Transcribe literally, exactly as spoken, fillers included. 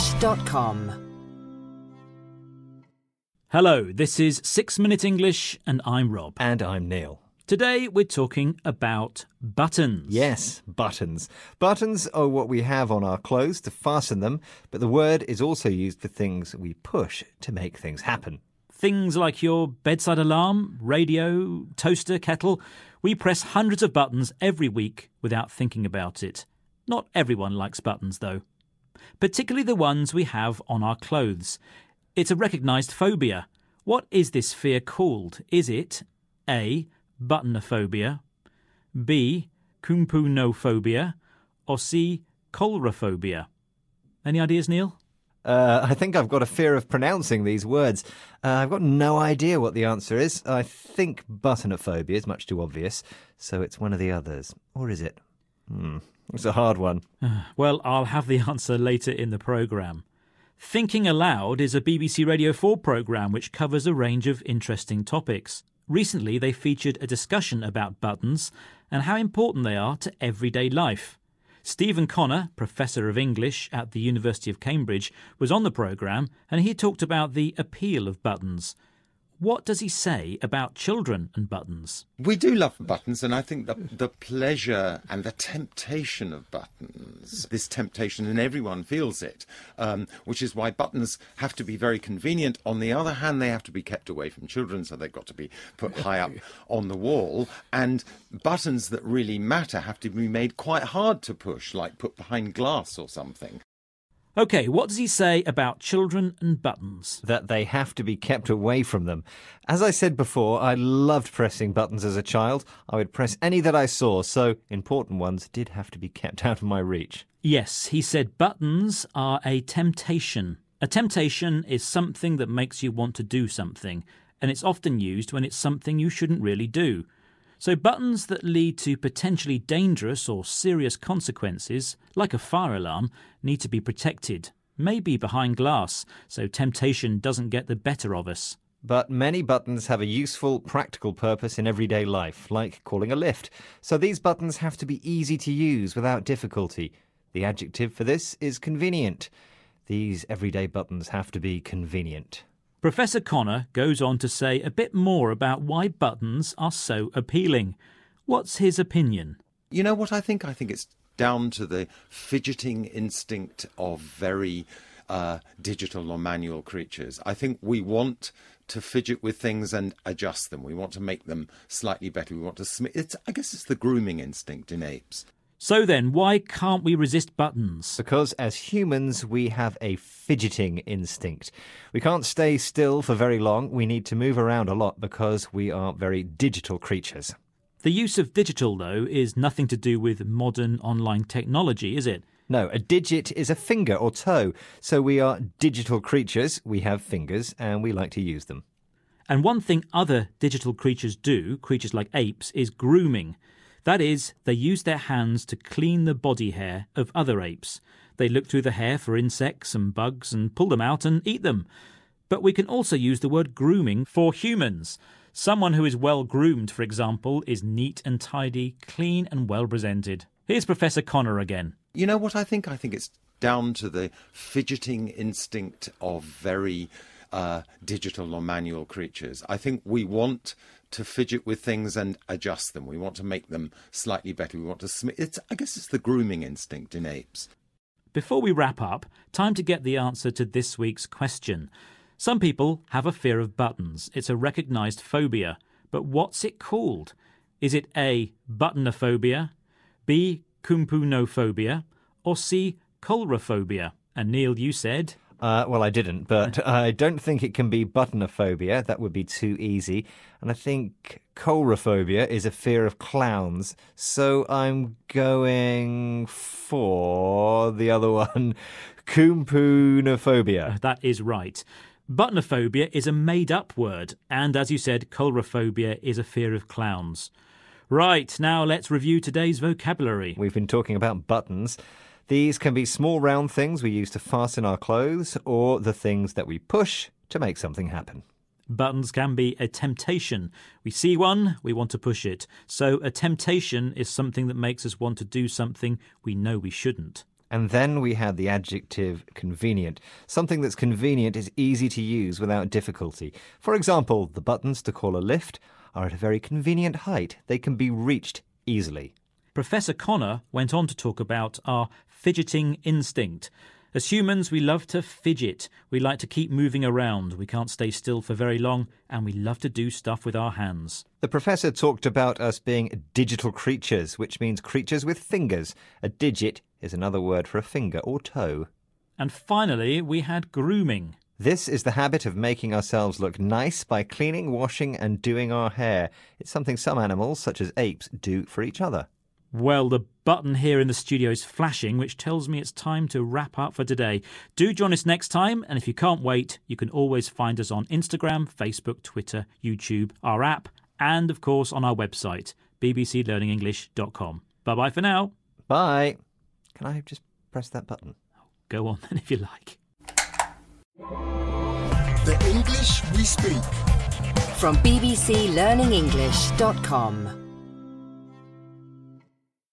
english dot com. Hello, this is Six Minute English and I'm Rob. And I'm Neil. Today we're talking about buttons. Yes, buttons. Buttons are what we have on our clothes to fasten them, but the word is also used for things we push to make things happen. Things like your bedside alarm, radio, toaster, kettle. We press hundreds of buttons every week without thinking about it. Not everyone likes buttons, though. Particularly the ones we have on our clothes. It's a recognised phobia. What is this fear called? Is it A. buttonophobia, B. kumpunophobia, or C. coulrophobia? Any ideas, Neil? Uh, I think I've got a fear of pronouncing these words. Uh, I've got no idea what the answer is. I think buttonophobia is much too obvious, so it's one of the others. Or is it? Hmm, it's a hard one. Well, I'll have the answer later in the programme. Thinking Aloud is a B B C Radio four programme which covers a range of interesting topics. Recently, they featured a discussion about buttons and how important they are to everyday life. Stephen Connor, Professor of English at the University of Cambridge, was on the programme and he talked about the appeal of buttons. What does he say about children and buttons? We do love buttons, and I think the, the pleasure and the temptation of buttons, this temptation, and everyone feels it, um, which is why buttons have to be very convenient. On the other hand, they have to be kept away from children, so they've got to be put high up on the wall. And buttons that really matter have to be made quite hard to push, like put behind glass or something. OK, what does he say about children and buttons? That they have to be kept away from them. As I said before, I loved pressing buttons as a child. I would press any that I saw, so important ones did have to be kept out of my reach. Yes, he said buttons are a temptation. A temptation is something that makes you want to do something, and it's often used when it's something you shouldn't really do. So buttons that lead to potentially dangerous or serious consequences, like a fire alarm, need to be protected, maybe behind glass, so temptation doesn't get the better of us. But many buttons have a useful, practical purpose in everyday life, like calling a lift. So these buttons have to be easy to use without difficulty. The adjective for this is convenient. These everyday buttons have to be convenient. Professor Connor goes on to say a bit more about why buttons are so appealing. What's his opinion? You know what I think? I think it's down to the fidgeting instinct of very uh, digital or manual creatures. I think we want to fidget with things and adjust them. We want to make them slightly better. We want to sm- it's I guess it's the grooming instinct in apes. So then, why can't we resist buttons? Because as humans, we have a fidgeting instinct. We can't stay still for very long. We need to move around a lot because we are very digital creatures. The use of digital, though, is nothing to do with modern online technology, is it? No, a digit is a finger or toe. So we are digital creatures. We have fingers and we like to use them. And one thing other digital creatures do, creatures like apes, is grooming. That is, they use their hands to clean the body hair of other apes. They look through the hair for insects and bugs and pull them out and eat them. But we can also use the word grooming for humans. Someone who is well groomed, for example, is neat and tidy, clean and well presented. Here's Professor Connor again. You know what I think? I think it's down to the fidgeting instinct of very uh, digital or manual creatures. I think we want to fidget with things and adjust them. We want to make them slightly better. We want to sm- it's I guess it's the grooming instinct in apes. Before we wrap up, time to get the answer to this week's question. Some people have a fear of buttons. It's a recognised phobia. But what's it called? Is it A. buttonophobia, B. kumpunophobia, or C. coulrophobia? And Neil, you said... Uh, well, I didn't, but I don't think it can be buttonophobia. That would be too easy. And I think coulrophobia is a fear of clowns. So I'm going for the other one, kumpunophobia. That is right. Buttonophobia is a made-up word. And as you said, coulrophobia is a fear of clowns. Right, now let's review today's vocabulary. We've been talking about buttons. These can be small round things we use to fasten our clothes or the things that we push to make something happen. Buttons can be a temptation. We see one, we want to push it. So a temptation is something that makes us want to do something we know we shouldn't. And then we had the adjective convenient. Something that's convenient is easy to use without difficulty. For example, the buttons to call a lift are at a very convenient height. They can be reached easily. Professor Connor went on to talk about our fidgeting instinct. As humans, we love to fidget. We like to keep moving around. We can't stay still for very long, and we love to do stuff with our hands. The professor talked about us being digital creatures, which means creatures with fingers. A digit is another word for a finger or toe. And finally, we had grooming. This is the habit of making ourselves look nice by cleaning, washing and doing our hair. It's something some animals, such as apes, do for each other. Well, the button here in the studio is flashing, which tells me it's time to wrap up for today. Do join us next time, and if you can't wait, you can always find us on Instagram, Facebook, Twitter, YouTube, our app, and, of course, on our website, b b c learning english dot com. Bye-bye for now. Bye. Can I just press that button? Go on, then, if you like. The English we speak. From b b c learning english dot com.